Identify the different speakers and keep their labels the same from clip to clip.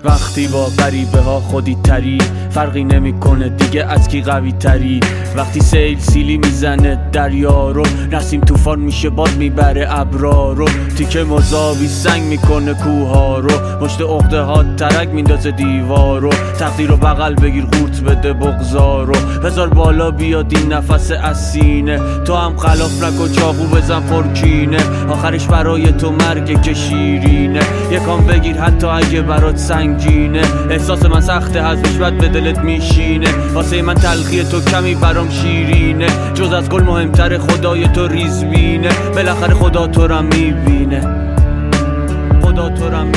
Speaker 1: وقتی با غریبه ها خودی تری، فرقی نمیکنه دیگه از کی قوی تری. وقتی سیل سیلی میزنه دریا رو، نسیم طوفان میشه باد میبره ابرا رو. تیکه مذابی سنگ میکنه کوها رو، مشت عقده ها ترک میندازه دیوار رو. تقدیر رو بغل بگیر قورت بده بغضا رو، بذار بالا بیاد این نفس از سینه. تو هم خلاف نکن چاقو بزن پرکینه، آخرش برای تو مرگ که شیرینه. یکم بگیر حتی اگه برات سنگینه، احساس من سخته حذفش بد به دلت میشینه. واسه من تلخی تو کمی برام شیرینه، جز از گل مهمتر خدای تو ریزبینه. بالاخره خدا تو را میبینه، خدا تو را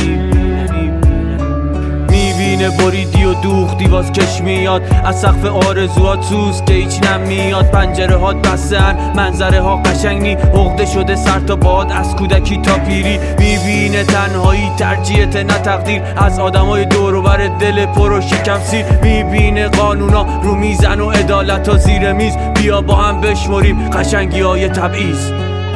Speaker 1: میبینه بریدی و دوختی باز کش میاد از سقف آرزوات سوز که هیچ نمیاد. پنجره هات بسته ان منظره ها قشنگ نی، عقده شده سر تا باد از کودکی تا پیری. میبینه تنهایی ترجیحت نه تقدیر، از آدمای دور و بر دل پر و شکم سیر. میبینه قانونا رو میزن و عدالت ها زیر میز، بیا با هم بشمریم قشنگی های تبعیض.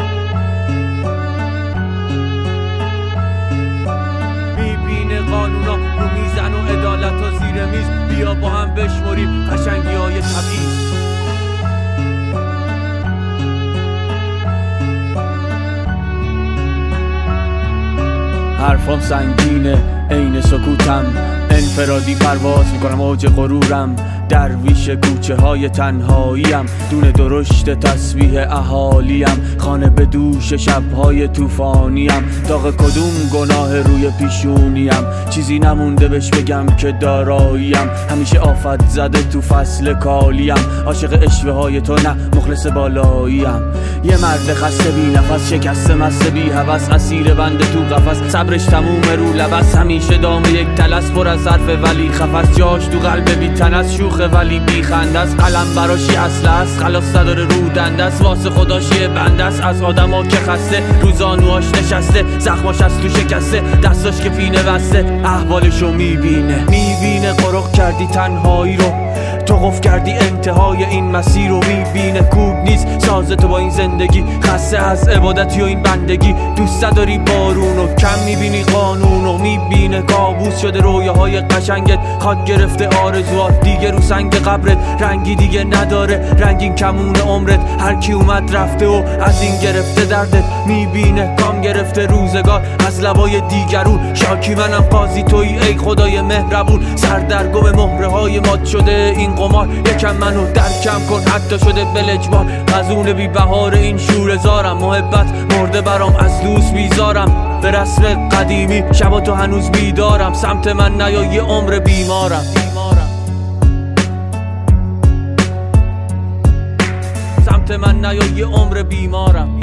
Speaker 1: میبینه قانونا رو میزن و عدالت ها زیر میز، بیا با هم بشمریم قشنگی های تبعیض. حرفام سنگینه عین سکوتم، انفرادی پرواز میکنم اوج غرورم. درویش کوچه های تنهاییم، دونه درشت تسبیح اهالیم. خانه به دوش شبهای طوفانیم، داغ کدوم گناه روی پیشونیم. چیزی نمونده بهش بگم که داراییم، همیشه آفت زده تو فصل کالیم. عاشق اشوه های تو نه مخلص بالاییم، یه مرد خسته بی نفس شکسته مسته بی هوس، اسیر بند تو قفس صبرش تموم رو لبس. همیشه دام یک تلس پر از حرف ولی خفس، جاش تو قلب بی تنس شوخه ولی بی خنده است. قلم براشی اصل است خلاص نداره رو دنده است، واسه خداشی بنده است از آدما که خسته. رو زانوهاش نشسته زخماش از تو شکسته، دستاش که پینه بسته احوالشو میبینه. قرق کردی تنهایی رو، تو قفل کردی انتهای این مسیر رو. میبینه کوب نیست ساز تو با این زندگی، خسته از عبادتی و این بندگی. دوست داری بارون و کم میبینی قانون و میبینه کابوس شده رویاهای قشنگت. خاک گرفته آرزوات دیگه رو سنگ قبرت، رنگی دیگه نداره رنگین کمون عمرت. هر کی اومد رفته و از این گرفته دردت، میبینه کام گرفته روزگار از لبای دیگرون. شاکی منم قاضی تویی ای خدای مهربون، سردرگم مهره های مات شده این قمار. یکم منو درکم کن حتی شده بلجبار، غزون بی بهار این شوره زارم. محبت مرده برام از دوست بیزارم، به رسم قدیمی شبا تو هنوز بیدارم. سمت من نیا یه عمر بیمارم، سمت من نیا یه عمر بیمارم.